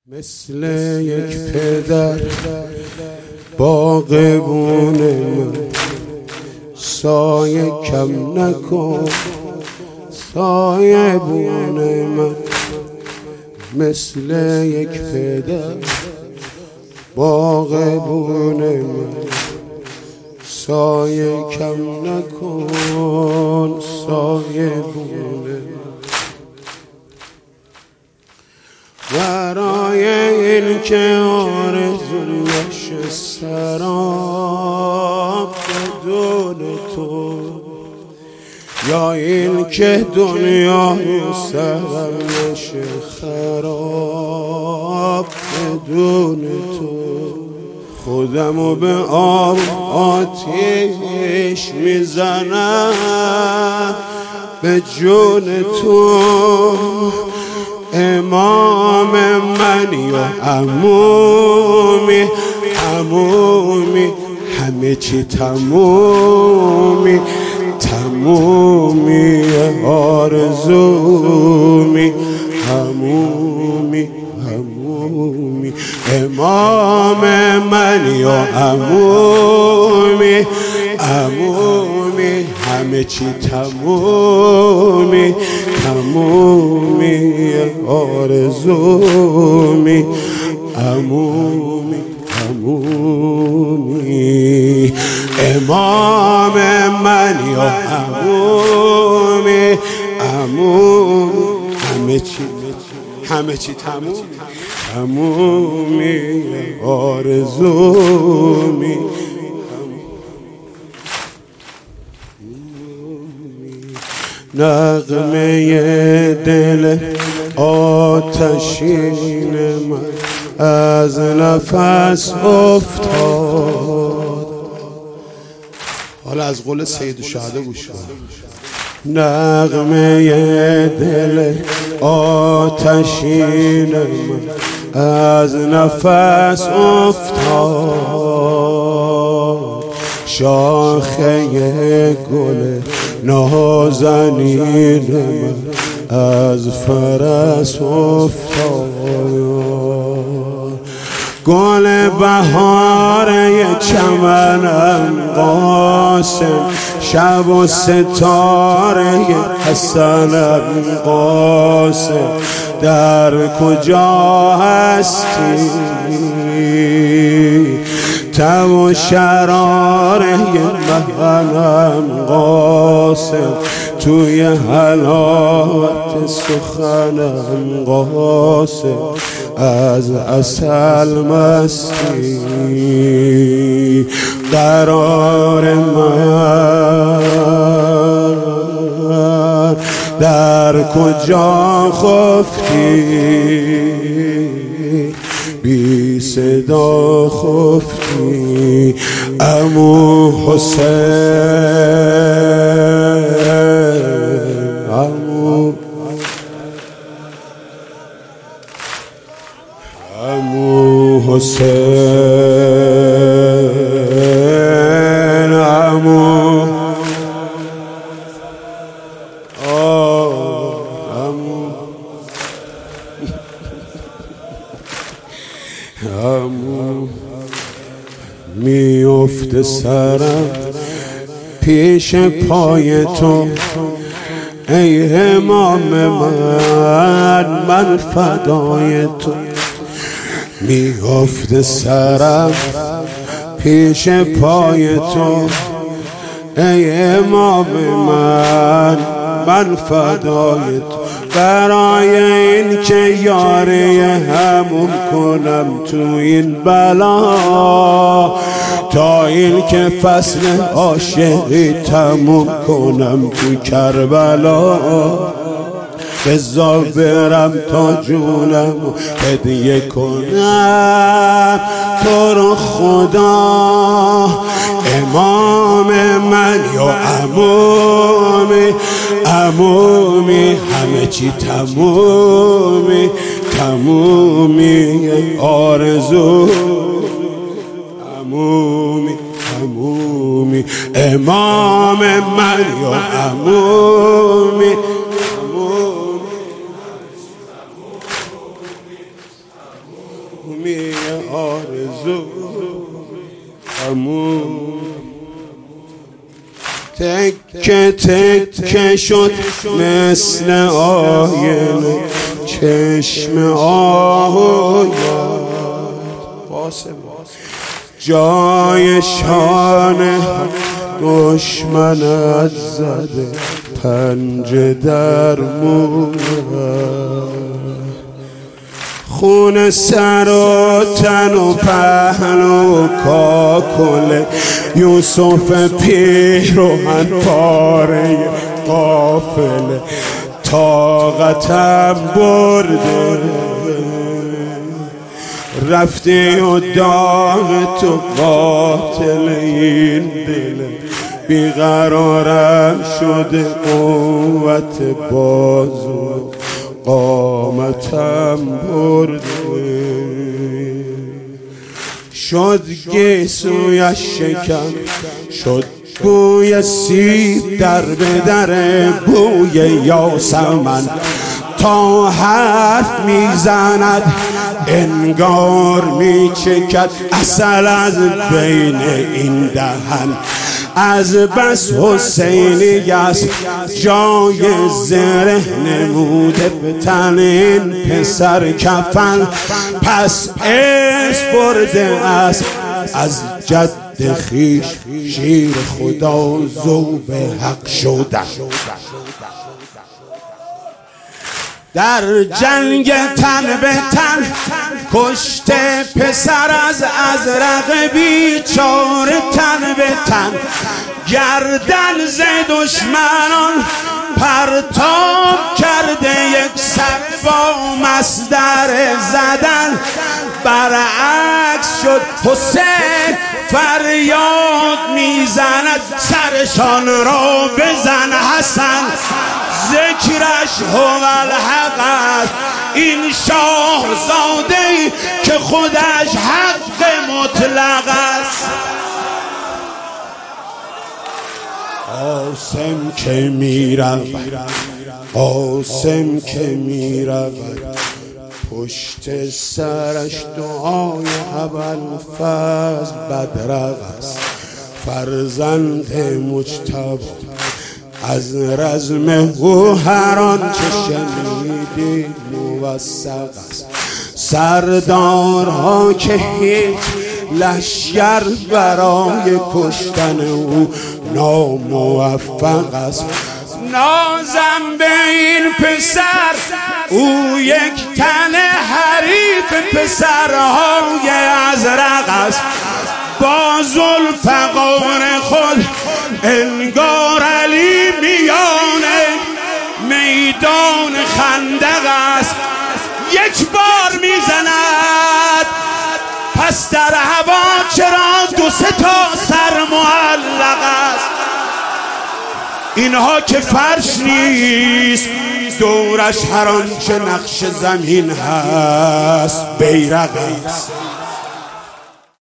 مثل یک پدر باغبون من، سایه کم نکن سایه بون من. مثل یک پدر باغبون من، سایه کم نکن سایه بون من. برای این که آرزویش سراب بدون تو، یا این که دنیای سرش خراب بدون تو، خودمو به آب آتیش میزنم به جون تو. امام منی و عمومی، عمومی همه چی تمومی، تمومی آرزومی، همومی همومی. امام منی و عمومی، عمومی همه چی تمومی، تمومی آرزومی، عمومی عمومی. امام منی و عمومی، عمومی همه چی تمومی، تمومی آرزومی. نغمه دل آتشین من از نفس افتاد. حالا از قول سید الشهدا گوش کن. نغمه دل آتشین من از نفس افتاد. شاخه گل نازنین من از فرس افتاد. گل بهاره چمنم قاسم، شب و ستاره حسنم قاسم، در کجا هستی؟ تب و شراره منم قاسم، توی حلاوت سخنم قاسم، از عسل مستی. قرار من در کجا خفتی؟ بی صدا خفتی. عمو حسین، عمو حسین، عمو عمو میفته سرم پیش پای تو، ای امام من فدای تو. میفته سرم پیش پای تو، ای امام من فدای تو. برای این که یاری همون کنم تو این بلا، تا این که فصل عاشقی تموم کنم تو کربلا. بذار برم تا جونم هدیه کنم تو رو خدا. امام من یا عمومی، عمومی همه چی تمومی، تمومی آرزو، عمومی عمومی. امام من یا عمومی، عمومی می آرزو همون تکه تکه شد مثل آینه چشم آهویت جای شانه دشمنت زده پنجه در مویت خون سر و تن و پهلو و کاکل یوسف پیراهن پاره قافله طاقتم برده رفتی و داغ تو قاتل این دل بیقرارم شده قوت بازو قامتم برده شد گیسویش شکم شد بوی سیب در به در بوی یاسمن تا حرف میزند انگار میچکد عسل از بین این دهن از بس حسینی است جای زره نموده به تن این پسر کفن پس برده است از جد خیش شیر خدا ذوب حق شدن در جنگ تن به تن کشته پسر از ازرق بیچاره تن به تن گردن ز دشمنان پرتاب کرده یک سر با مصدر زدن برعکس شد حسین فریاد میزند سرشان را بزن حسن ذکرش هو الحق است این شاهزاده که خودش حق مطلق است قاسم که میرود قاسم که میرود پشت سرش دعای ابوالفضل بدرق است فرزند مجتبی از رزم او هر آنچه شنیدی موثق است سردارها که هیچ لشکر برای کشتن او ناموفق است نازم به این پسر او یک تن حریف پسرهای ازرق است با ذوالفقار خود انگار علی میان میدان خندق است یک بار میزند پس در هوا چرا دو سه تا سر معلق است اینها که فرش نیست دورش هر آنچه نقش زمین هست بیرق است